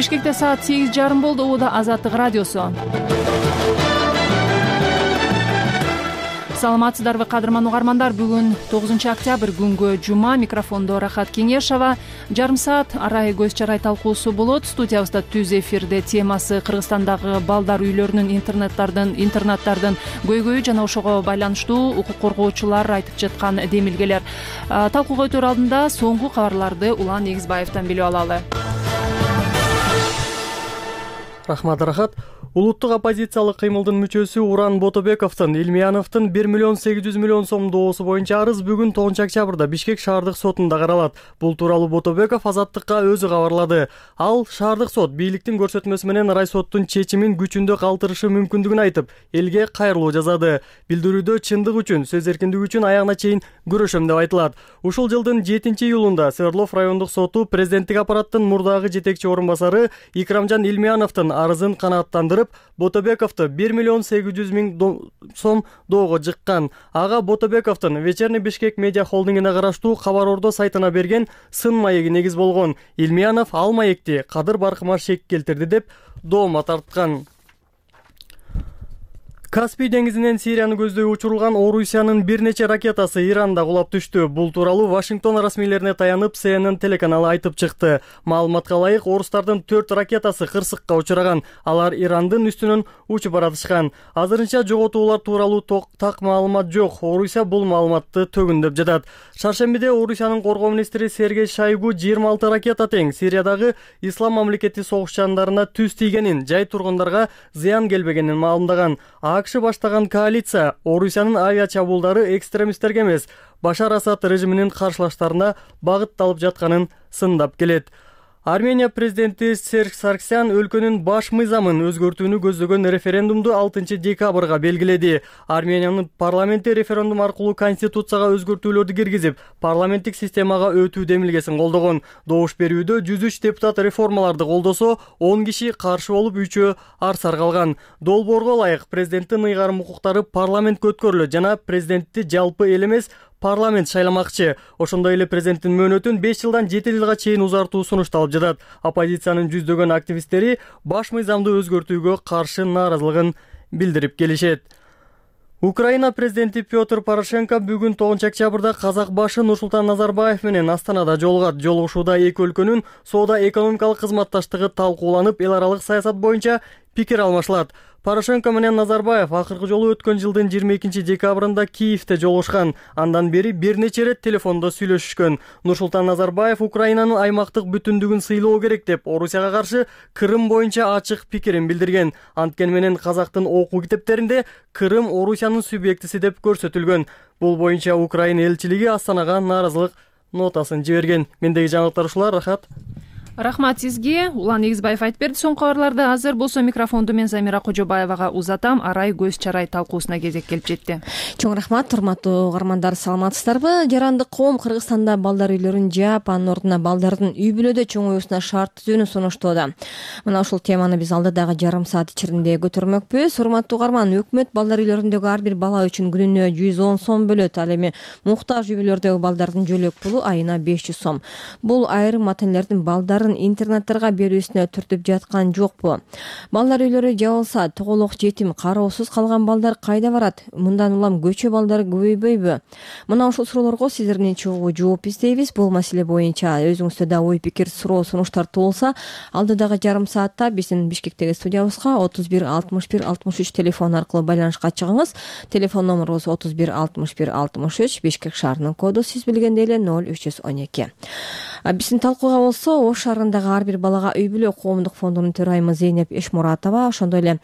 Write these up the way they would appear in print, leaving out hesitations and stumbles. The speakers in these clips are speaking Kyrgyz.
Бишкекте саат 8:30 болду. Убада Азаттык радиосу. Саламатсыздарбы кадырман угармандар. Бүгүн 9-октябрь күнгө жума. Микрофондо Рахат Кеңешова. Жарым саат арай көз чарай талкуусу болот. Студиябызда түз эфирде темасы Кыргызстандагы балдар үйлөрүнүн интернаттардын көйгөйү жана ошого байланыштуу укук коргоочулар айтып жаткан демилгелер. Талкууга өтөр алдында соңку кабарларды Улан Негизбаевден билип алалы. Рахмат, Рахат. Улуттук оппозициялык кыймылдын мүчөсү Уран Ботобековдун Илмияновдун 1,8 миллион сом доосу боюнча арыз бүгүн 9-октябрда Бишкек шаардык сотунда каралат. Бул тууралуу Ботобеков Азаттыкка өзү кабарлады. Ал шаардык сот бийликтин көрсөтмөсү менен райсоттун чечимин күчүндө калтырышы мүмкүндүгүн айтып, элге кайрылуу жазады. Билдирүүдө чындык үчүн, сөз эркиндиги үчүн аягына чейин күрөшөм деп айтылат. Ушул жылдын 7-июлунда Свердлов райондук соту президенттик аппараттын мурдагы жетекчи орун басары Икрамжан Илмияновдун арызын канааттандырып, Ботобековду 1,8 миллион сом доого жыккан. Ага Ботобековдун Вечерний Бишкек медиа холдингине караштуу Кабар Ордо сайтына берген сын маеги негиз болгон. Илмиянов ал маекти Кадыр Баркыма шек келтирди деп доома тарткан. Каспий деңизинен Сирияны көздөй учурулган Орусиянын бир нече ракетасы Иранда кулап түштү. Бул тууралуу Вашингтон расмийлерине таянып CNN телеканалы айтып чыкты. Маалыматка ылайык, орустардын 4 ракетасы кырсыкка учураган. Алар Ирандын үстүнөн учуп баратышкан. Азырынча жоготуулар тууралуу так маалымат жок. Орусия бул маалыматты төгүндөп жатат. Шаршембиде Орусиянын коргоо министри Сергей Шойгу 26 ракета тең Сириядагы Ислам мамлекети согушчандарына түз тийгенин, жай тургундарга зыян келбегенин маалымдаган. АКШ баштаган коалиция Орусиянын авиа чабуулдары экстремисттерге эмес, Башар Асад режиминин каршылаштарына багытталып жатканын сындап келет. Армения президенти Серж Сарксян өлкөнүн баш мыйзамын өзгөртүүнү көздөгөн референдумду 6 декабрга белгиледи. Армениянын парламенти референдум аркылуу конституцияга өзгөртүүлөрдү киргизип, парламенттик системага өтүү демилгесин колдогон. Добуш берүүдө 103 депутат реформаларды колдосо, 10 киши каршы болуп, 3-өө арсар калган. Долбоорго ылайык президенттин ыйгарым укуктары парламентке өткөрүлөт жана президентти жалпы эл эмес, парламент шайламакчы. Ошондой эле президенттин мөөнөтүн 5 жылдан 7 жылга чейин узартуу сунушталып жатат. Оппозициянын жүздөгөн активисттери баш мыйзамды өзгөртүүгө каршы нааразылыгын билдирип келишет. Украина президенти Петр Порошенко бүгүн 9-октябрда казак башы Нурсултан Назарбаев менен Астанада жолугат. Жолугушууда эки өлкөнүн соода-экономикалык кызматташтыгы талкууланып, эл аралык саясат боюнча пикир алмашылат. Порошенко менен Назарбаев акыркы жолу өткөн жылдын 22 декабрында Киевте жолугушкан. Андан бери бир нече рет телефондо сүйлөшүшкөн. Нурсултан Назарбаев Украинанын аймактык бүтүндүгүн сыйлоо керек деп, Орусияга каршы Крым боюнча ачык пикирин билдирген. Анткени менен казактын окуу китептеринде Крым Орусиянын субъектиси деп көрсөтүлгөн. Бул боюнча Украина элчилиги Астанага нааразылык нотасын жиберген. Мендеги жаңылыктар ушулар. Рахат. Рахмат сизге. Улан Негизбаев айтып берди. Соңку кабарларды азыр болсо микрофонду мен Замира Кожобаевага узатам. Арай көз чарай талкуусуна кезек келип жетти. Чоң рахмат, урматтуу угармандар, саламатсыздарбы? Жарандык коом Кыргызстанда балдар үйлөрүн жаап, анын ордуна балдардын үй бүлөдө чоңоюусуна шарт түзүүнү сунуштоодо. Мына ушул теманы биз алдыдагы жарым саат ичеринде көтөрмөкпүз. Урматтуу угарман, өкмөт балдар үйлөрүндөгү ар бир бала үчүн күнүнө 110 сом бөлөт. Ал эми муктаж үй бүлөлөрдөгү балдардын жөлөк пулу айына 500 сом. Бул айрым ата-энелердин балдарын интернаттарга берүүсүнө түртүп жаткан жокпу? Балдар үйлөрү жабылса, тоголок жетим, кароосуз калган балдар кайда барат? Мындан улам көчө балдары көбөйбөйбү? Мына ушул суроолорго сиздерден чогуу жооп издейбиз. Бул маселе боюнча өзүңүздө да ой пикир, суроо, сунуштар туулса, алдыдагы жарым саатта биздин Бишкектеги студиябызга 31 61 63 телефон аркылуу байланышка чыгыңыз. Телефон номерубуз 31 61 63, Бишкек шаарынын коду сиз билгендей эле 0312. Биздин талкууга болсо, Ош шаарындагы ар бир балага үй бүлө коомдук фондунун төрайымы Зейнеп Эшмуратова, ошондой эле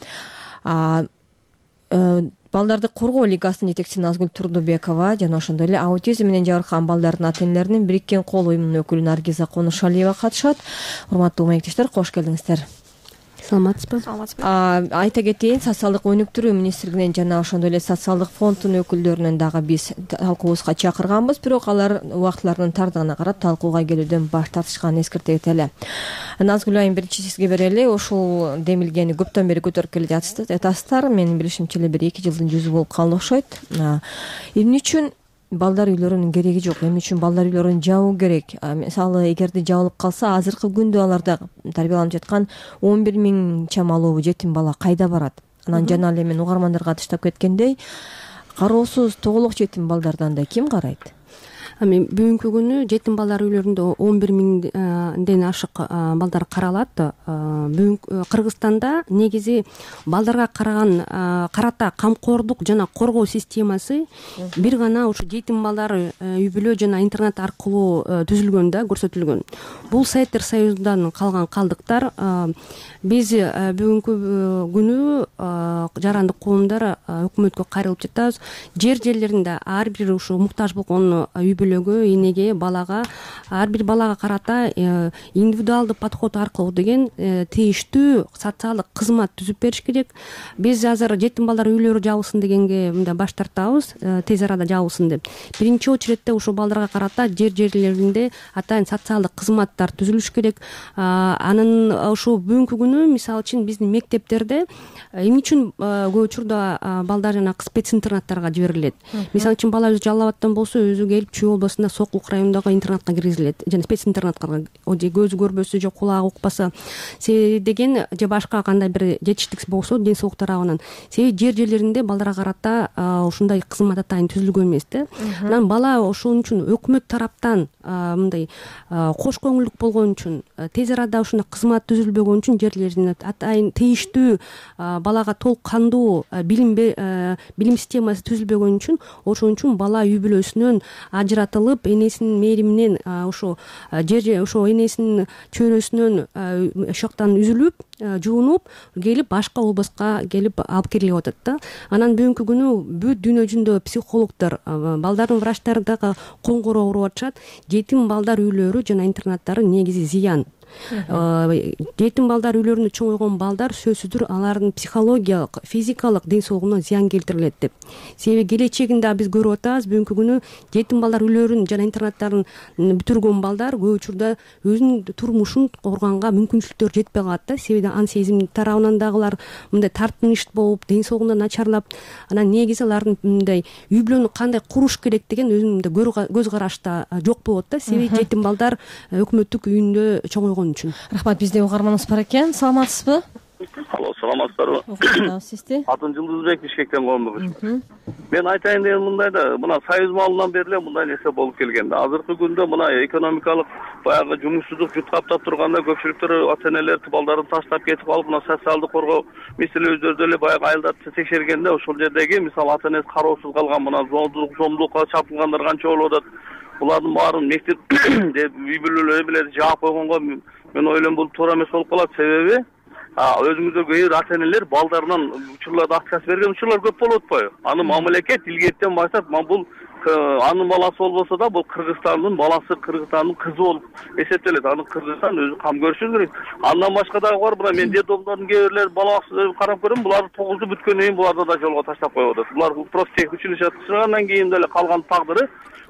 балдарды коргоо лигасынын жетекчиси Назгүл Турдубекова жана ошондой эле аутизм менен жабыркаган балдардын ата-энелеринин бириккен кол уюмунун өкүлү Наргиза Конушалиева катышат. Урматтуу маектештер, кош келиңиздер. Саламатсызбы? Айта кетейин, социалдык өнүктүрүү министрлигинен жана ошондой эле социалдык фонддун өкүлдөрүнөн дагы биз талкуубузга чакырганбыз, бирок алар убактыларынын тардыгына карап талкууга келүүдөн баш тартышканын эскерте кетели. Назгүл айым, биринчи сизге берели. Ушул демилгени көптөн бери көтөрүп келе жатасыздар. Менин билишимче эле бир 2 жылдын жүзү болуп калды окшойт. Эмне үчүн балдар үйлөрүнүн кереги жок, эмне үчүн балдар үйлөрүн жабуу керек? Мисалы эгерде жабылып калса, азыркы күндө аларда тарбияланып жаткан 11 000 чамалуу жетим бала кайда барат? Анан жана эле мен угармандарга атыштап кеткендей, кароосуз тоголок жетим балдардан да ким карайт? Бүгүнкү күнү жетим балдар үйлөрүндө 11 000ден ашык балдар каралат. Кыргызстанда негизи балдарга карата камкордук жана коргоо системасы бир гана ушу жетим балдар үй бүлө жана интернет аркылуу түзүлгөн да, көрсөтүлгөн. Бул Советтер Союзундан калган калдыктар. Биз бүгүнкү күнү жарандык коомдар өкмөткө кайрылып жатабыз. Жерлеринде ар бир ушу муктаж болгон үй бүлөгө, энеге, балага, ар бир балага карата индивидуалдуу подход аркылуу деген тийиштүү социалдык кызмат түзүп бериш керек. Биз азыр жетим балдар үйлөрү жабылсын дегенге мындай баш тартабыз, тез арада жабылсын деп. Биринчи очередте ушул балдарга карата жерлеринде атайын социалдык кызматтар түзүлүш керек. Анын ушул бүгүнкү күнү мисалы үчүн биздин мектептерде эмне үчүн көп учурда балдар жана спец интернаттарга жиберилет? Мисалы үчүн бала өзү жалдап аткан болсо, өзү келип Чүй областында Сокулук районундагы интернатка киргизилет, жана спец интернатка, же көзү көрбөсө, же кулагы укпаса деген, же башка кандай бир жетиштик болсо ден соолук тарабынан. Себеби жерлеринде балдарга карата ушундай кызмат атайын түзүлгөн эмес да. Анан бала ошон үчүн өкмөт тараптан мындай кош көңүлдүк болгон үчүн, тез арада ушундай кызмат түзүлбөгөн үчүн жерлеринде атайын тийиштүү балага толук кандуу билим системасы түзүлбөгөн үчүн, ошон үчүн бала үй бүлөсүнөн ажыратылып, энесинин мээриминен ошо энесинин чөйрөсүнөн ошоктан үзүлүп, жуунуп келип башка областка келип алып келип атат да. Анан бүгүнкү күнү бүт дүйнө жүзүндө психологдор, балдардын врачтары дагы коңгуроо уруп атышат. Жетим балдар үйлөрү жана интернаттары негизи зыян. Жетим балдар үйлөрүндө чоңойгон балдар сөзсүздүр алардын психологиялык, физикалык ден соолугуна зыян келтирилет деп. Себеби келечегинде биз көрүп атабыз, бүгүнкү күнү жетим балдар үйлөрүн жана интернаттарын бүтүргөн балдар көп учурда өзүнүн турмушун корганга мүмкүнчүлүктөр жетпей калат да. Себеби ан сезим тарабынан дагылар мындай тартыныч болуп, ден соолугунда начарлап, анан негизи алардын мындай үй бүлөнү кандай куруш керек деген өзүнүн көз карашта жок болот да. Себеби жетим балдар өкмөттүк үйүндө чоңойгон үчүн. Рахмат, бизде угарманыбыз бар экен. Саламатсызбы? Алло, саламатсыздарбы? Сизди? Атым Жылдызбек, Бишкектен коомдук. Мен айтайын деген мындай да, мына Союз малынан бери мындай нерсе болуп келген да. Азыркы күндө мына экономикалык баягы жумушсуздук жут каптап турганда көпчүлүктөр ата-энелер балдарын таштап кетип калып, мына социалдык коргоо мисилебиздер деле баягы айылдарды текшергенде ошол жердеги мисалы ата-энеси кароосуз калган, мына зомдулукка чапкылгандар канча болуп атат. Булардын баарын мектеп үй бүлөлөр билет жаап койгонго мен ойлойм бул туура эмес болуп калат. Себеби өзүңүздөр кээ бир ата-энелер балдарынан учурларда отказ берген учурлар көп болуп атпайбы? Аны мамлекет илгертен баштап, бул анын баласы болбосо да, бул Кыргызстандын баласы, Кыргызстандын кызы болуп эсептелет. Аны Кыргызстан өзү кам көрүшү керек. Андан башка дагы бар, мына мен детдомдордун кээ бирлери бала бакчаларын карап көрөм, булар 9-ду бүткөндөн кийин буларды да жолго таштап коюп атат. Булар просто тек училище бытыргандан кийин деле калган тагдыры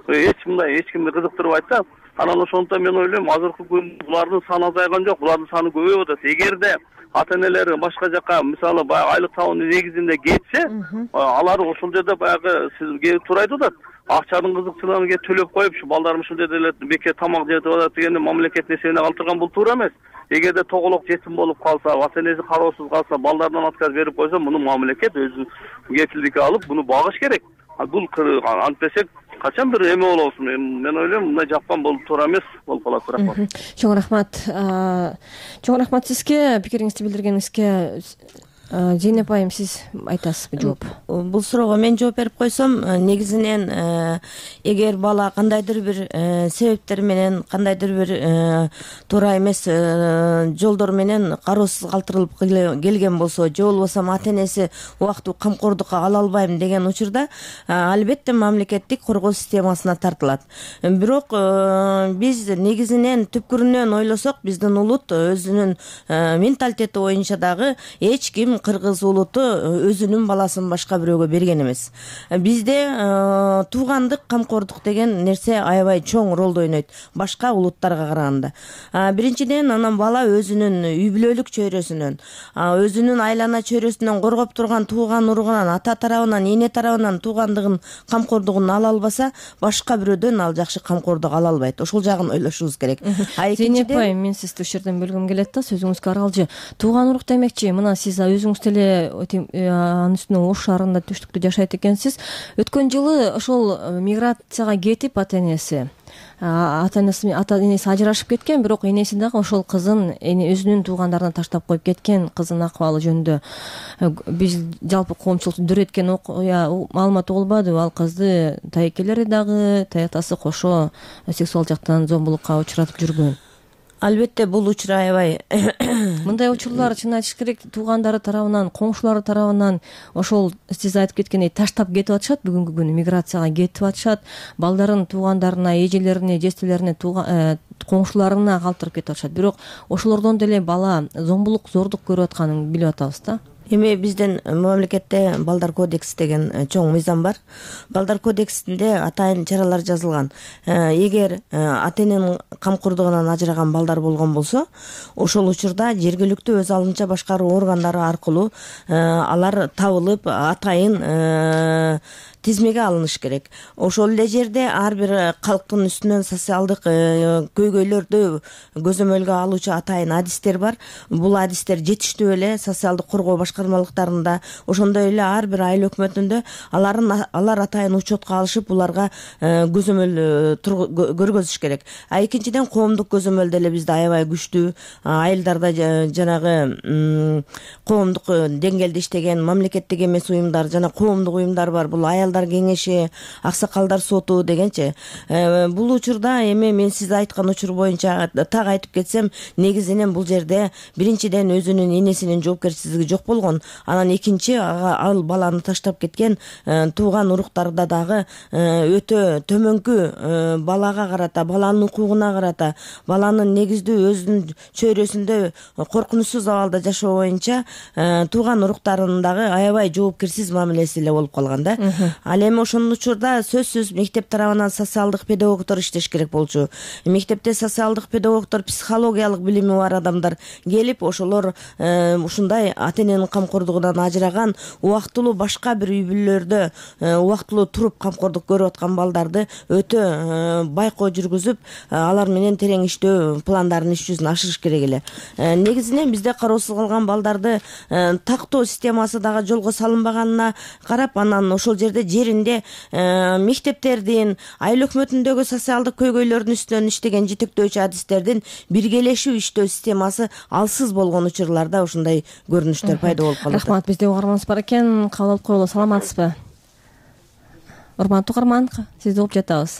эч кимди кызыктырбайт да. Анан ошондуктан мен ойлойм, азыркы күндө булардын саны азайган жок, булардын саны көбөйүп атат. Эгерде ата-энелер башка жака, мисалы баягы айлык табуу негизинде кетсе, алар ошол жерде баягы сизге туура айтып атат. Акчанын кызыкчылыгын төлөп коюп, ушу балдарым ушул жерде эле бекер тамак жеп атат дегенде мамлекет несебине калтырган бул туура эмес. Эгерде тоголок жетим болуп калса, ата-энеси кароосуз калса, балдардан отказ берип койсо, муну мамлекет өзү кепилдикке алып, буну багыш керек. Бул антпесек качан бир эме болобуз. Мен ойлойм, мындай жапкан бул туура эмес болуп калат. Рахмат. Чоң рахмат. Чоң рахмат сизге, пикириңизди билдиргениңизге. Зейнеп айым, сиз айтасызбы жооп? Бул суроого мен жооп берип койсом, негизинен эгер бала кандайдыр бир себептер менен, кандайдыр бир туура эмес жолдор менен кароосуз калтырылып келген болсо, же болбосо ата-энеси убактылуу камкордукка ала албайм деген учурда, албетте мамлекеттик коргоо системасына тартылат. Бирок биз негизинен түпкүрүнөн ойлосок, биздин улут өзүнүн менталитети боюнча дагы эч ким эч ким кыргыз улуту өзүнүн баласын башка бирөөгө берген эмес. Бизде туугандык камкордук деген нерсе аябай чоң ролду ойнойт башка улуттарга караганда. Биринчиден анан бала өзүнүн үй бүлөлүк чөйрөсүнөн, өзүнүн айлана чөйрөсүнөн коргоп турган тууган уругунан, ата тарабынан, эне тарабынан туугандыгын камкордугун ала албаса, башка бирөөдөн ал жакшы камкордук ала албайт. Ошол жагын ойлошубуз керек. Зейнеп апай, мен сизди ушул жерден бөлгүм келет да, сөзүңүзгө аралжы. Тууган урук демекчи, мына сиз өзүңүз деле анын үстүнө Ош шаарында түштүктө жашайт экенсиз. Өткөн жылы ошол миграцияга кетип ата энеси ажырашып кеткен, бирок энеси дагы ошол кызын өзүнүн туугандарына таштап коюп кеткен кыздын акыбалы жөнүндө биз жалпы коомчулукту дүр эткен окуя маалымат угулбадыбы? Ал кызды тайкелери дагы, таятасы кошо сексуал жактан зомбулукка учуратып жүргөн. Албетте бул учур аябай мындай учурлар чын айтыш керек, туугандары тарабынан, коңшулары тарабынан ошол сиз айтып кеткендей таштап кетип атышат, бүгүнкү күнү миграцияга кетип атышат, балдарын туугандарына, эжелерине, жестелерине, коңшуларына калтырып кетип атышат. Бирок ошолордон деле бала зомбулук, зордук көрүп атканын билип атабыз да. Эми биздин мамлекетте Балдар кодекси деген чоң мыйзам бар. Балдар кодексинде атайын чаралар жазылган. Эгер ата эненин камкордугунан ажыраган балдар болгон болсо, ошол учурда жергиликтүү өз алдынча башкаруу органдары аркылуу алар табылып, атайын тизмеге алыныш керек. Ошол эле жерде ар бир калктын үстүнөн социалдык көйгөйлөрдү көзөмөлгө алуучу атайын адистер бар. Бул адистер жетиштүү эле социалдык коргоо башкармалыктарында, ошондой эле ар бир айыл өкмөтүндө алар атайын учетко алышып, буларга көзөмөл көргөзүш керек. Экинчиден, коомдук көзөмөл деле бизде аябай күчтүү. Айылдарда жанагы коомдук деңгээлде иштеген мамлекеттик эмес уюмдар жана коомдук уюмдар бар. Бул кеңеши, аксакалдар соту дегенчи. Бул учурда эми мен сиз айткан учур боюнча так айтып кетсем, негизинен бул жерде биринчиден өзүнүн энесинин жоопкерчилиги жок болгон, анан экинчи ал баланы таштап кеткен тууган уруктарда дагы өтө төмөнкү балага карата, баланын укугуна карата, баланын негиздүү өзүнүн чөйрөсүндө коркунучсуз абалда жашоо боюнча тууган уруктарынын дагы аябай жоопкерсиз мамилеси эле болуп калган да. Ал эми ошонун учурда сөзсүз мектеп тарабынан социалдык педагогдор иштеш керек болчу. Мектепте социалдык педагогдор, психологиялык билими бар адамдар келип, ошолор ушундай ата эненин камкордугунан ажыраган, убактылуу башка бир үй бүлөлөрдө убактылуу туруп камкордук көрүп аткан балдарды өтө байкоо жүргүзүп, алар менен терең иштөө пландарын иш жүзүнө ашырыш керек эле. Негизинен бизде кароосуз калган балдарды тактоо системасы дагы жолго салынбаганына карап, анан ошол жеринде мектептердин, айыл өкмөтүндөгү социалдык көйгөйлөрдүн үстүнөн иштеген жетектөөчү адистердин биргелешип иштөө системасы алсыз болгон учурларда ушундай көрүнүштөр пайда болуп калат. Рахмат, бизде угарманыбыз бар экен, кабыл алып коелу. Саламатсызбы? Урматтуу угарман, сизди угуп жатабыз.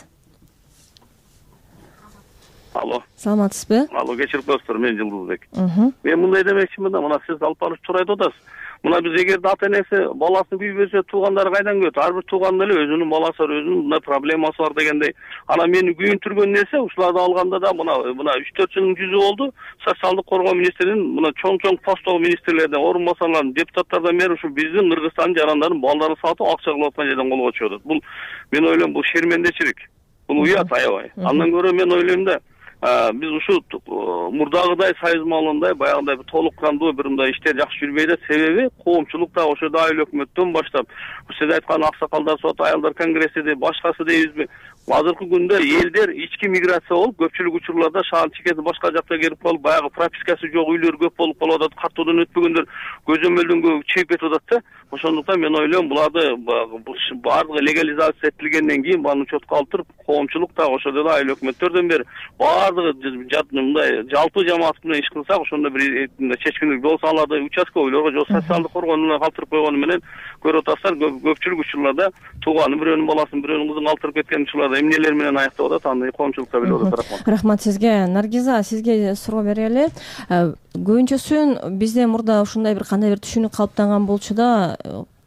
Алло. Саламатсызбы? Алло, кечирип коесуздар, мен Жылдызбек. Мен мындай демекчимин да, мына сиз алып барып туура айтып атасыз. Мына биз эгерде ата энеси баласын күйбөсө, туугандары кайдан күйөт? Ар бир тууган эле өзүнүн баласы бар, өзүнүн мындай проблемасы бар дегендей. Анан мени күйүндүргөн нерсе, ушуларды алганда да мына 3-4 жылдын жүзү болду. Социалдык коргоо министринин мына чоң посттогу министрлерден, орун басарлардан, депутаттардан бери ушу биздин Кыргызстандын жарандарын балдарын сатып акча кылып аткан жерден колго чыгып атат. Бул мен ойлойм, бул шермендечилик. Бул уят аябай. Андан көрө мен ойлойм да, биз ушу мурдагыдай союз маалындай баягындай толук кандуу бир мындай иштер жакшы жүрбөйт да. Себеби коомчулук да ошо айыл өкмөттөн баштап, сиз айткан аксакалдар сот, айылдар конгресси де, башкасы дейбизби, азыркы күндө элдер ички миграция болуп, көпчүлүк учурларда шаар чекеси башка жакта келип калып, баягы пропискасы жок үйлөр көп болуп калып атат, каттоодон өтпөгөндөр көзөмөлдөнгө чыгып кетип атат да. Ошондуктан мен ойлойм, буларды баардыгы легализация этилгенден кийин баарын учетко алып туруп, коомчулук да ошол эле айыл өкмөттөрдөн бери баардыгы мындай жалпы жамаат менен иш кылсак, ошондо бир чечкиндик болсо, аларды участковыйлорго же социалдык коргоонуна калтырып койгону менен көрүп атасыздар, көпчүлүк учурларда тууганы бирөөнүн баласын, бирөөнүн кызын калтырып кеткен учурларда эмнелер менен аяктап атат, аны коомчулукта билип атат. Рахмат. Рахмат сизге. Наргиза, сизге суроо берели. Көбүнчөсүн бизде мурда ушундай бир кандай бир түшүнүк калыптанган болчу да,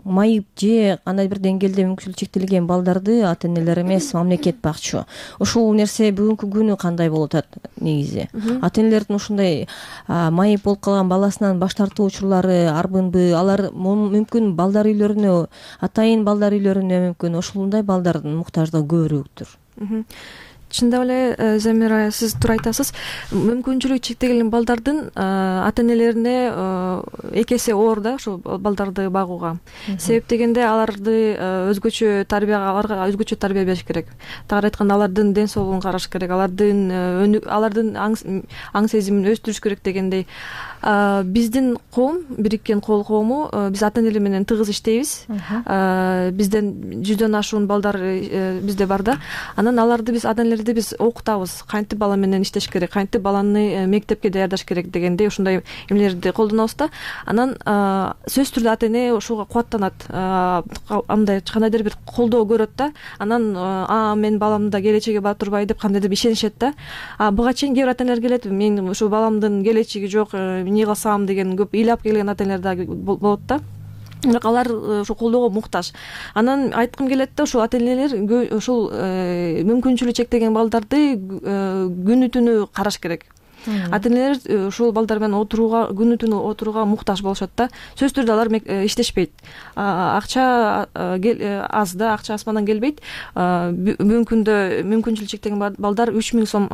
майып же кандай бир деңгээлде мүмкүнчүлүгү чектелген балдарды ата энелер эмес мамлекет бакчу. Ушул нерсе бүгүнкү күнү кандай болуп атат негизи? Ата энелердин ушундай майып болуп калган баласынан баш тартуу учурлары арбынбы? Алар мүмкүн балдар үйлөрүнө, атайын балдар үйлөрүнө мүмкүн ошондой балдардын муктаждыгы көбүрөөктүр. Чындап эле Замира, сиз туура айтасыз. Мүмкүнчүлүгү чектелген балдардын ата энелерине эки эсе оор да ушул балдарды багууга. Себеп дегенде аларды өзгөчө тарбияга, аларга өзгөчө тарбия бериш керек. Тагыраак айтканда алардын ден соолугун караш керек, алардын аң сезимин өстүрүш керек дегендей. Биздин коом, бириккен коому, биз ата энелер менен тыгыз иштейбиз. Бизден 100дөн ашуун балдар бизде бар да. Анан аларды биз ата энелерди биз окутабыз. Кантип бала менен иштеш керек, кантип баланы мектепке даярдаш керек дегендей ушундай эмелерди колдонобуз да. Анан сөзсүз түрдө ата эне ушуга кубаттанат. Андай кандайдыр бир колдоо көрөт да. Анан мен баламдын да келечеги бар турбай деп кандайдыр бир ишенишет да. Буга чейин кээ бир ата энелер келет, мен ушу баламдын келечеги жок, эмне кылсам деген көп ыйлап келген ата энелер да болот да. Бирок алар ошо колдоого муктаж. Анан айткым келет да, ушул ата энелер ушул мүмкүнчүлүгү чектелген балдарды күнү түнү караш керек. Ата энелер ушул балдар менен күнү түнү отурууга муктаж болушат да. Сөзсүз түрдө алар иштешпейт. Акча аз да, акча асмандан келбейт. Бүгүнкү күндө мүмкүнчүлүгү чектелген балдар 3000 сом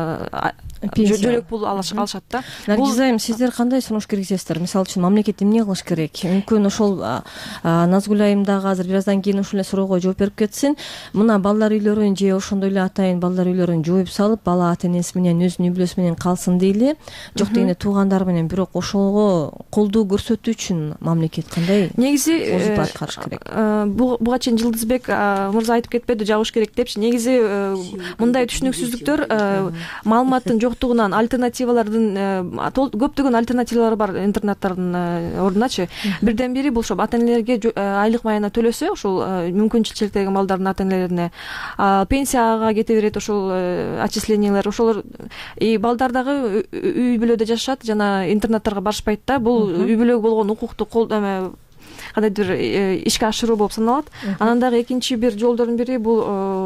жөлөк пул алышат да. Наргиз айым, сиздер кандай сунуш киргизесиздер? Мисалы үчүн мамлекет эмне кылыш керек? Мүмкүн ошол Назгүл айым дагы азыр бир аздан кийин ушул эле суроого жооп берип кетсин. Мына балдар үйлөрүн же ошондой эле атайын балдар үйлөрүн жооп салып, бала ата энеси менен, өзүнүн үй бүлөсү менен калсын дейли. Жок дегенде туугандар менен, бирок ошого колдоо көрсөтүү үчүн мамлекет кандай негизи аткарыш керек? Буга чейин Жылдызбек мырза айтып кетпеди, жабыш керек депчи. Негизи мындай түшүнүксүздүктөр маалыматтын жоктугунан, альтернативалардын көптөгөн альтернативалар бар интернаттардын ордуначы. Бирден бири бул ошо ата энелерге айлык майына төлөсө, ушул мүмкүнчүлүгү чектелген балдардын ата энелерине пенсияга кете берет ошол отчислениялар. Ошолор балдар дагы үй бүлөдө жашашат, жана интернаттарга барышпайт да. Бул үй бүлөгө болгон укукту кандайдыр ишке ашыруу болуп саналат. Анан дагы экинчи бир жолдордун бири бул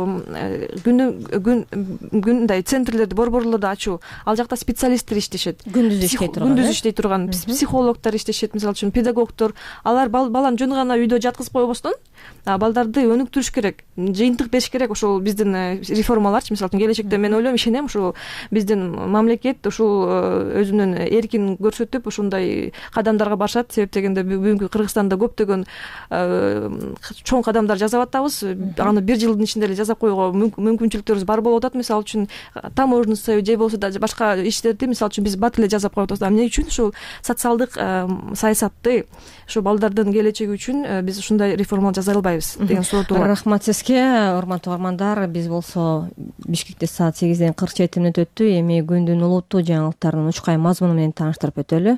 күндай центрлерди, борборлорду ачуу. Ал жакта специалисттер иштешет. Күндүз иштей турган психологдор иштешет, мисалы үчүн педагогдор. Алар баланы жөн гана үйдө жаткызып койбостон, балдарды өнүктүрүш керек, жыйынтык бериш керек. Ошол биздин реформаларчы, мисалы үчүн келечекте мен ойлойм, ишенем, ушул биздин мамлекет ушул өзүнүн эркин көрсөтүп ушундай кадамдарга барышат. Себеп дегенде бүгүнкү Кыргызстанда көптөгөн чоң кадамдар жасап атабыз. Аны бир жылдын ичинде эле жасап коюуга мүмкүнчүлүктөрүбүз бар болуп атат. Мисалы үчүн таможенный же болбосо да башка иштерди, мисалы үчүн биз бат эле жасап коюп атабыз. Эмне үчүн? Ушул социалдык саясатты, ушу балдардын келечеги үчүн биз ушундай реформа жасай албайбыз деген суроо бар. Рахмат сизге, урматтуу угармандар. Биз болсо Бишкекте саат 8:47 өттү. Эми күндүн улуттуу жаңылыктарынын учкай мазмуну менен тааныштырып өтөлү.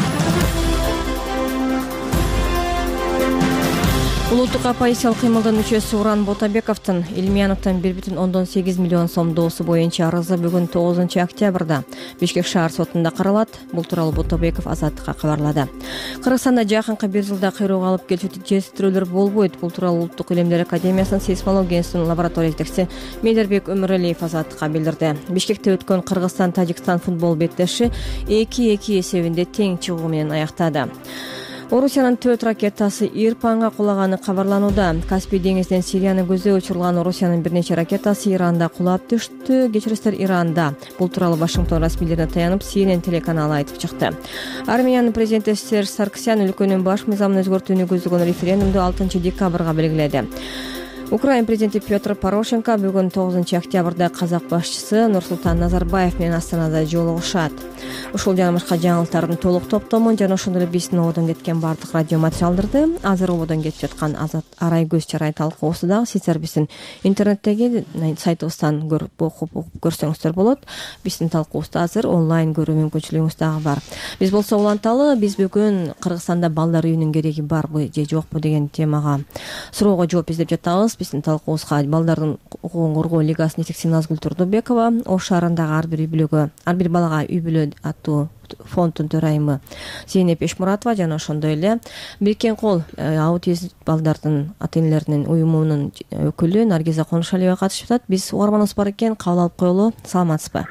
Улуттук оппозициялык кыймылдын мүчөсү Уран Ботабековдун Илмияновдон 1,8 миллион сом доосу боюнча арызы бүгүн 9 октябрда Бишкек шаар сотунда каралат. Бул тууралуу Ботабеков Азаттыкка кабарлады. Кыргызстанда жакынкы бир жылда кыйроого алып келүүчү жетиштирүүлөр болбойт. Бул тууралуу Улуттук илимдер академиясынын сейсмология институтунун лаборатория жетекчиси Медербек Өмүралиев Азаттыкка билдирди. Бишкекте өткөн Кыргызстан-Тажикстан футбол беттеши 2-2 эсебинде тең чыгуу менен аяктады. Орусиянын 4 ракетасы Ирпанга кулаганы кабарланууда. Каспий деңизинен Сирияны көздөй учурулган Орусиянын бир нече ракетасы Иранда кулап түштү. Кечириңиздер, Иранда. Бул тууралуу Вашингтон расмийлерине таянып, CNN телеканалы айтып чыкты. Армениянын президенти Серж Сарксян өлкөнүн баш мыйзамын өзгөртүүнү көздөгөн референдумду 6 декабрга белгиледи. Украина президенти Петр Порошенко бүгүн 9 октябрда казак башчысы Нурсултан Назарбаев менен Астанада жолугушат. Ушул жана башка жаңылыктардын толук топтомун жана ошондой эле биздин ободон кеткен бардык радио материалдарды азыр ободон кетип жаткан Арай көз чарай талкуусу дагы сиздер биздин интернеттеги сайтыбыздан көрүп окуп көрсөңүздөр болот. Биздин талкуубузду азыр онлайн көрүү мүмкүнчүлүгүңүз дагы бар. Биз болсо уланталы, биз бүгүн Кыргызстанда балдар үйүнүн кереги барбы же жокпу деген темага суроого жооп издеп жатабыз. биздин талкуубузга балдардын укугун коргоо лигасынын жетекчиси Назгүл Турдубекова, Ош шаарындагы ар бир балага үй бүлө аттуу фонддун төрайымы Зейнеп Эшмуратова жана ошондой эле Бириккен кол аутизм балдардын ата энелеринин уюмунун өкүлү Наргиза Конушалиева катышып атат. Биз угарманыбыз бар экен, кабыл алып коелу. Саламатсызбы?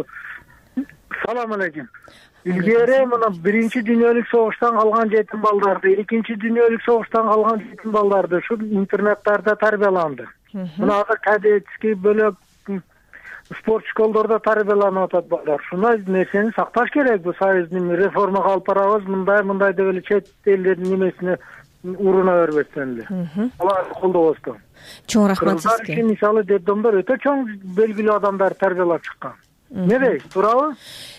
Салам алейкум. Илгери мына биринчи дүйнөлүк согуштан калган жетим балдарды, экинчи дүйнөлүк согуштан калган жетим балдарды ушул интернаттарда тарбияланды. Мына азыр кадетский бөлөк спорт школдордо тарбияланып атат балдар. Ушундай нерсени сакташ керек. Бул союздун реформага алып барабыз, мындай деп эле чет элдердин немесине уруна бербестен эле. Аларды колдобостон. Чоң рахмат сизге. Мисалы детдомдор өтө чоң белгилүү адамдар тарбиялап чыккан. Не туурабы?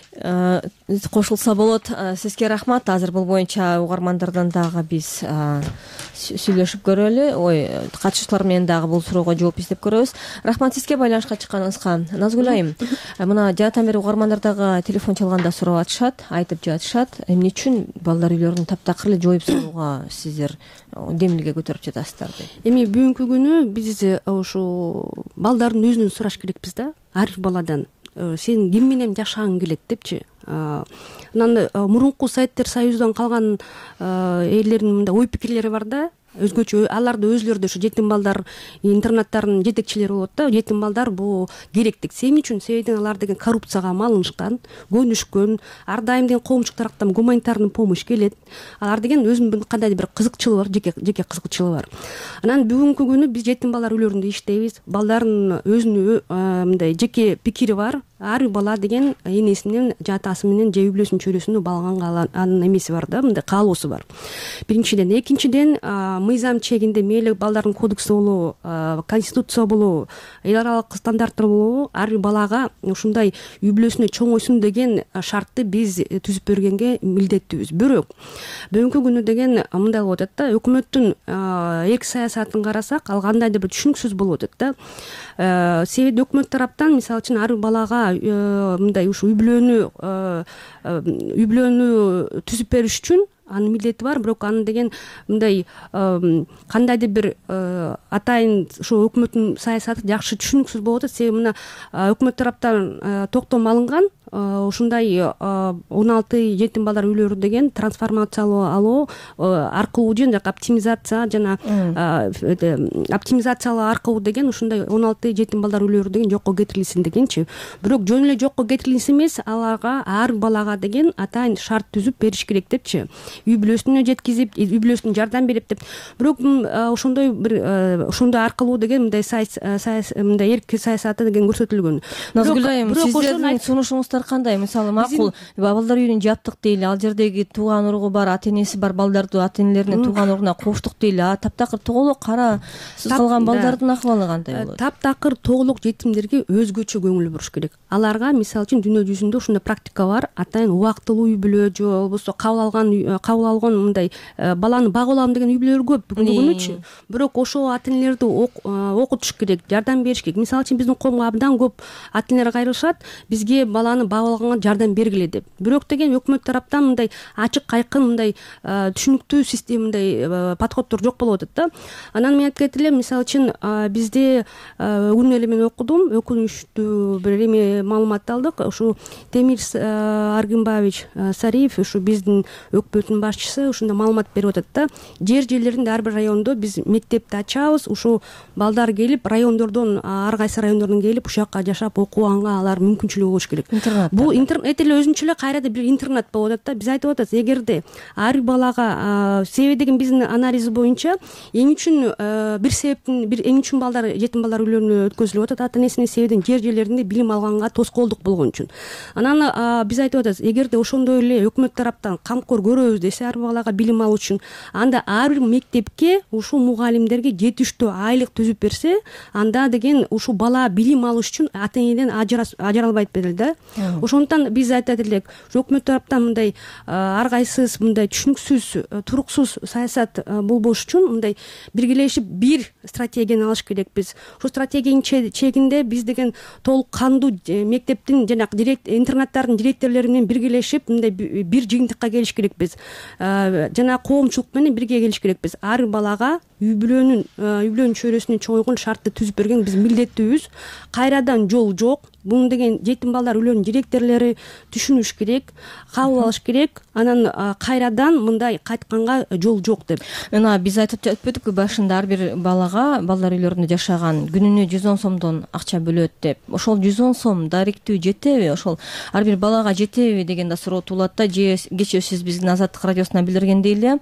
Кошулса болот. Сизге рахмат. Азыр бул боюнча угармандардан дагы биз сүйлөшүп көрөлү. Катышуучулар менен дагы бул суроого жооп издеп көрөбүз. Рахмат сизге байланышка чыкканыңызга. Назгүл айым, мына жаатан бери угармандар дагы телефон чалганда сурап атышат, айтып жатышат. Эмне үчүн балдар үйлөрүн таптакыр эле жоюп салууга сиздер демилге көтөрүп жатасыздар деп. Эми бүгүнкү күнү биз ушу балдардын өзүнөн сураш керекпиз да, ар бир баладан. Сен ким менен жашагың келет депчи. Анан мурунку Советтер Союзунан калган элдердин мындай ой пикирлери бар да, өзгөчө. Аларды өзлөрү да ушу жетим балдар интернаттарынын жетекчилери болот да. Жетим балдар бул керектик. Эмне үчүн? Себеби алар деген коррупцияга малынышкан, көнүшкөн, ар дайым деген коомчулук тараптан гуманитарный помощь келет. Алар деген өзүнүн кандайдыр бир кызыкчылыгы бар, жеке кызыкчылыгы бар. Анан бүгүнкү күнү биз жетим балдар үйлөрүндө иштейбиз. Балдардын өзүнүн мындай жеке пикири бар. Ар бир бала деген энесинен, же атасы менен, же үй бүлөсүнүн чөйрөсүндө балганга анын эмеси бар да, мындай каалоосу бар. Биринчиден, экинчиден мыйзам чегинде мейли балдардын кодекси болобу, конституция болобу, эл аралык стандарттар болобу, ар бир балага ушундай үй бүлөсүнө чоңойсун деген шартты биз түзүп бергенге милдеттүүбүз. Бирок бүгүнкү күнү деген мындай болуп атат да, өкмөттүн эрк саясатын карасак, ал кандайдыр бир түшүнүксүз болуп атат да. Себеби өкмөт тараптан мисалы үчүн ар бир балага мындай ушу үй бүлөнү түзүп бериш үчүн анын милдети бар. Бирок аны деген мындай кандайдыр бир атайын ушу өкмөттүн саясаты жакшы түшүнүксүз болуп атат. Себеби мына өкмөт тараптан токтом алынган ушундай 16 жетим балдар үйлөрү деген трансформациялоо аркылуу жана оптимизация жана оптимизациялоо аркылуу деген ушундай 16 жетим балдар үйлөрү деген жокко кетирилсин дегенчи. Бирок жөн эле жокко кетирилсин эмес, аларга ар балага деген атайын шарт түзүп бериш керек депчи. Үй бүлөсүнө жеткизип, үй бүлөсүнө жардам берип деп. Бирок ошондой бир ошондой аркылуу деген мындай эрк саясаты деген көрсөтүлгөн. Назгүл айым, сиздердин сунушуңуздар кандай? Мисалы макул балдар үйүн жаптык дейли, ал жердеги тууган уругу бар, ата энеси бар балдарды ата энелеринин тууган уругуна коштук дейли. Таптакыр тоголок карасыз калган балдардын акыбалы кандай болот? Таптакыр тоголок жетимдерге өзгөчө көңүл буруш керек. Аларга мисалы үчүн дүйнө жүзүндө ушундай практика бар. Атайын убактылуу үй бүлө же болбосо кабыл алган мындай баланы багып алам деген үй бүлөлөр көп бүгүнкү күнүчү. Бирок ошол ата энелерди окутуш керек, жардам бериш керек. Мисалы үчүн биздин коомго абдан көп ата энелер кайрылышат, бизге баланы багып алганга жардам бергиле деп. Бирок деген өкмөт тараптан мындай ачык айкын мындай түшүнүктүү система мындай подходдор жок болуп атат да. Анан мен айтып кетелем, мисалы үчүн бизде бүгүн эле мен окудум, өкүнүчтүү бир эме маалымат алдык. Ушу Темир Аргынбаевич Сариев, ушу биздин өкмөттүн башчысы ушундай маалымат берип атат да. Жер-жерлеринде ар бир райондо биз мектепти ачабыз, ушу балдар келип райондордон, ар кайсы райондордон келип ушул жакка жашап окуганга алар мүмкүнчүлүгү болуш керек. Бул интернет эле өзүнчө эле кайра бир интернет болуп атат да. Биз айтып атабыз, эгерде ар бир балага себеби деген биздин анализ боюнча эмне үчүн бир себептин эмне үчүн балдар жетим балдар үйлөрүнө өткөзүлүп атат, ата энесинин себебин жер-жерлеринде билим алганга тоскоолдук болгон үчүн. Анан биз айтып атабыз, эгерде ошондой эле өкмөт тараптан камкор көрөбүз десе ар бир балага билим алуу үчүн, анда ар бир мектепке ушул мугалимдерге жетиштүү айлык түзүп берсе, анда деген ушул бала билим алыш үчүн ата энеден ажыралбайт беле да. Ошондуктан биз айтат элек, өкмөт тараптан мындай аргайсыз, мындай түшүнүксүз, туруксуз саясат болбош үчүн мындай биргелешип бир стратегияны алыш керекпиз. Ошол стратегиянын чегинде биз деген толук кандуу мектептин жана интернаттардын директорлору менен биргелешип мындай бир жыйынтыкка келиш керекпиз. Жана коомчулук менен бирге келиш керекпиз. Ар балага үй бүлөнүн чөйрөсүнө чоңойгон шартты түзүп берген биз милдеттүүбүз. Кайрадан жол жок. Буну деген жетим балдар үйлөрүнүн директорлору түшүнүш керек, кабыл алыш керек. Анан кайрадан мындай кайтканга жол жок деп. Мына биз айтып өтпөдүкпү башында, ар бир балага балдар үйлөрүндө жашаган күнүнө 110 сомдон акча бөлөт деп. Ошол 110 сом даректүү жетеби? Ошол ар бир балага жетеби деген да суроо туулат да. Кечээ сиз биздин Азаттык радиосуна билдиргендей эле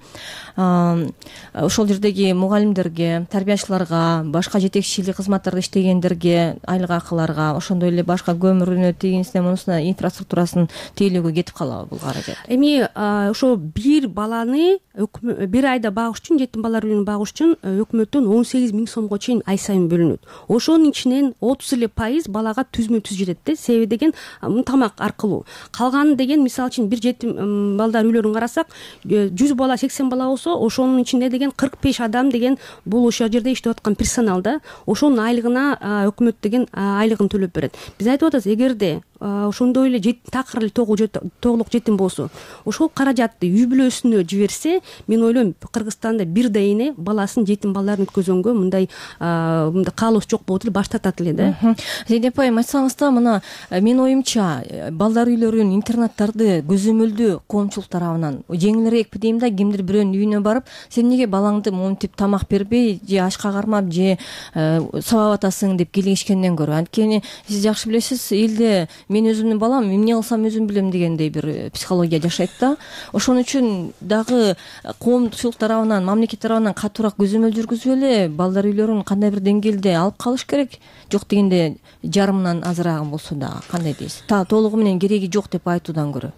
ошол жердеги мугалимдерге, тарбиячыларга, башка жетекчилик кызматтарда иштегендерге айлык акыларга, ошондой эле башка көмүрүнө, тигинисине, мунусуна инфраструктурасын тейлөөгө кетип калабы бул каражат? Эми ошо бир баланы бир айда багыш үчүн, жетим балдар үйлөрүн багыш үчүн өкмөттөн 18 000 сомго чейин ай сайын бөлүнөт. Ошонун ичинен 30% балага түзмө-түз жетет да. Себеби деген тамак аркылуу. Калганы деген, мисалы үчүн бир жетим балдар үйлөрүн карасак, 100 бала, 80 бала болсо, ошонун ичинде деген 45 адам деген бул ошол жерде иштеп аткан персонал да. Ошонун айлыгына өкмөт деген айлыгын төлөп берет. Биз айтып атабыз, эгерде ошондой эле такыр эле тогулук жетим болсо, ошол каражатты үй бүлөсүнө жиберсе, мен ойлойм, Кыргызстанда бир да эне баласын жетим балдарын өткөзгөнгө мындай каалоосу жок болот эле, баш тартат эле да. Зейнеп айым, айтсаңыз да, мына менин оюмча балдар үйлөрүн, интернаттарды көзөмөлдөө коомчулук тарабынан жеңилирээкпи дейм да. Кимдир бирөөнүн үйүнө барып, сен эмнеге балаңды монтип тамак бербей, же ашка кармап, же сабап атасың деп келишкенден көрө. Анткени сиз жакшы билесиз, элде мен өзүмдүн балам эмне кылсам өзүм билем дегендей бир психология жашайт да. Ошон үчүн дагы коомчулук тарабынан, мамлекет тарабынан катуураак көзөмөл жүргүзүп эле балдар үйлөрүн кандай бир деңгээлде алып калыш керек. Жок дегенде жарымынан азыраагы болсо дагы, кандай дейсиз? Толугу менен кереги жок деп айтуудан көрө.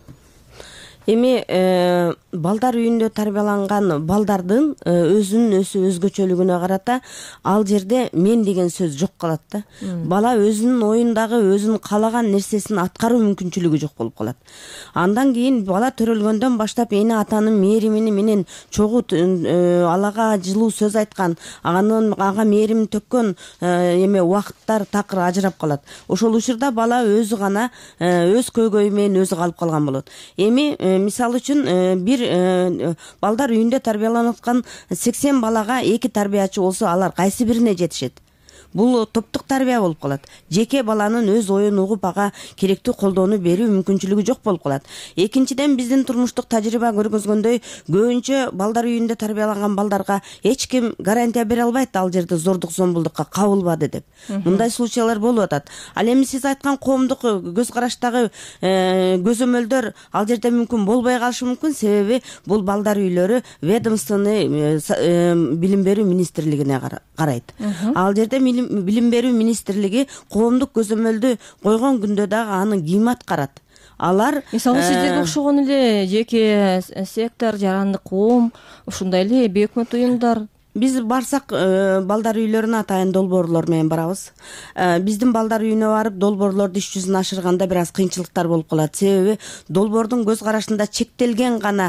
Эми балдар үйүндө тарбияланган балдардын өзүнүн өзгөчөлүгүнө карата ал жерде мен деген сөз жок калат да. Бала өзүнүн оюндагы өзүнүн каалаган нерсесин аткаруу мүмкүнчүлүгү жок болуп калат. Андан кийин бала төрөлгөндөн баштап эне атанын мээримини менен чогуу алага жылуу сөз айткан, ага мээримин төккөн убакыттар такыр ажырап калат. Ошол учурда бала өзү гана өз көйгөйү менен өзү калып калган болот. Эми мисалы үчүн бир балдар үйүндө тарбияланып аткан 80 балага 2 тарбиячы болсо, алар кайсы бирине жетишет? Бул топтук тарбия болуп калат. Жеке баланын өз оюн угуп ага керектүү колдоону берүү мүмкүнчүлүгү жок болуп калат. Экинчиден, биздин турмуштук тажрыйба көргөзгөндөй, көбүнчө балдар үйүндө тарбияланган балдарга эч ким гарантия бере албайт, ал жерде зордук зомбулдукка кабылбады деп. Мындай случайлар болуп атат. Ал эми сиз айткан коомдук көз караштагы көзөмөлдөр ал жерде мүмкүн болбой калышы мүмкүн, себеби бул балдар үйлөрү ведомственный билим берүү министрлигине карайт. Ал жерде билим берүү министрлиги коомдук көзөмөлдү койгон күндө дагы аны ким аткарат? Алар мисалы сиздерге окшогон эле жеке сектор, жарандык коом, ушундай эле бейөкмөт уюмдар. Биз барсак балдар үйлөрүнө атайын долбоорлор менен барабыз. Биздин балдар үйүнө барып долбоорлорду иш жүзүнө ашырганда бир аз кыйынчылыктар болуп калат. Себеби долбоордун көз карашында чектелген гана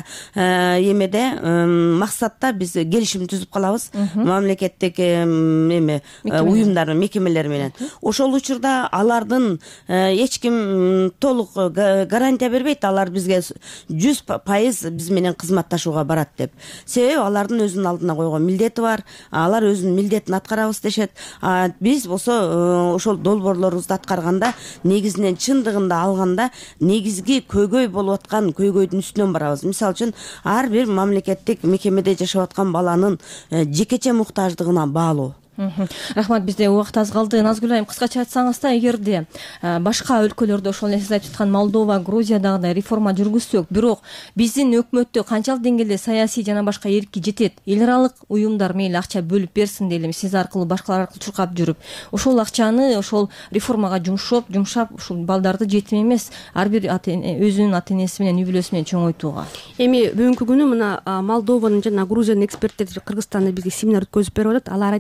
максатта биз келишим түзүп калабыз мамлекеттик уюмдар, мекемелер менен. Ошол учурда алардын эч ким толук гарантия бербейт, алар бизге 100% биз менен кызматташууга барат деп. Себеби алардын өзүнүн алдына койгон милдет бар, алар өзүнүн милдетин аткарабыз дешет. Биз болсо ошол долбоорлорубузду аткарганда негизинен чындыгында алганда негизги көйгөй болуп аткан көйгөйдүн үстүнөн барабыз. Мисалы үчүн ар бир мамлекеттик мекемеде жашап аткан баланын жекече муктаждыгына баалуу. Рахмат, бизде убакыт аз калды. Назгүл айым, кыскача айтсаңыз да, эгерде башка өлкөлөрдө ошол сиз айтып аткан Молдова, Грузиядагыдай реформа жүргүзсөк, бирок биздин өкмөттө канчалык деңгээлде саясий жана башка эрки жетет, эл аралык уюмдар мейли акча бөлүп берсин дейли, сиз аркылуу, башкалар аркылуу чуркап жүрүп, ошол акчаны ошол реформага жумшап, ушул балдарды жетим эмес, ар бир өзүнүн ата энеси менен, үй бүлөсү менен чоңойтууга. Эми бүгүнкү күнү мына Молдованын жана Грузиянын эксперттери Кыргызстанда бизге семинар өткөзүп берип атат. Алар айтып атат,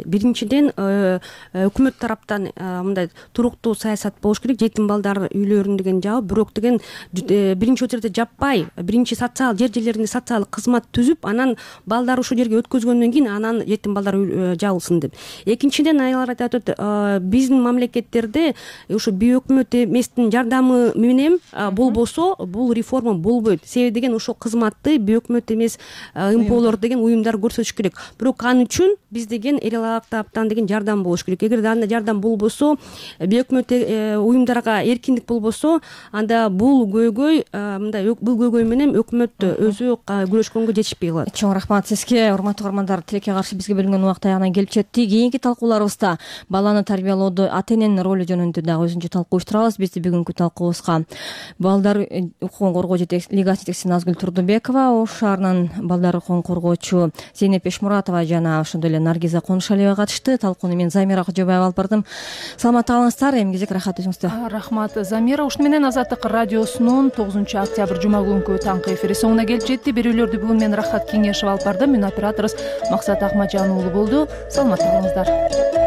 биринчиден өкмөт тараптан мындай туруктуу саясат болуш керек, жетим балдар үйлөрүн деген жаап, бирок деген биринчи очередде жаппай биринчи социал жерлеринде социалдык кызмат түзүп, анан балдар ушул жерге өткөзгөндөн кийин анан жетим балдар жабылсын деп. Экинчиден аялар айтып атат, биздин мамлекеттерде ушу бейөкмөт эместин жардамы менен болбосо бул реформа болбойт. Себеби деген ошол кызматты бейөкмөт эмес МПОлор деген уюмдар көрсөтүш керек. Бирок ал үчүн биз деген эл алактаптан деген жардам болуш керек. Эгерде андай жардам болбосо, бейөкмөт уюмдарга эркиндик болбосо, анда бул көйгөй бул көйгөй менен өкмөт өзү күрөшкөнгө жетишпей калат. Чоң рахмат сизге. Урматтуу угармандар, тилекке каршы бизге бөлүнгөн убакыт аягына келип жетти. Кийинки талкууларыбызда баланы тарбиялоодо ата-эненин ролу жөнүндө дагы өзүнчө талкуу уюштурабыз. Бизди бүгүнкү талкуубузга балдар укугун коргоо лигасы жетекчиси Назгүл Турдубекова, Ош шаарынын балдар укугун коргоочу Зейнеп Эшмуратова жана ошондой эле Наргиза Конушалиева катышты. Талкууну мен Замира Кожобаева алып бардым. Саламатта калыңыздар. Эми кезек рахат өзүңүздө. Рахмат Замира. Ушуну менен Азаттык радиосунун 9 октябрь жума күнкү таңкы эфири соңуна келип жетти. Берүүлөрдү бүгүн мен Рахат Кеңешева алып бардым. Мен операторубуз Максат Акмаджан уулу болду. Саламатта болуңуздар.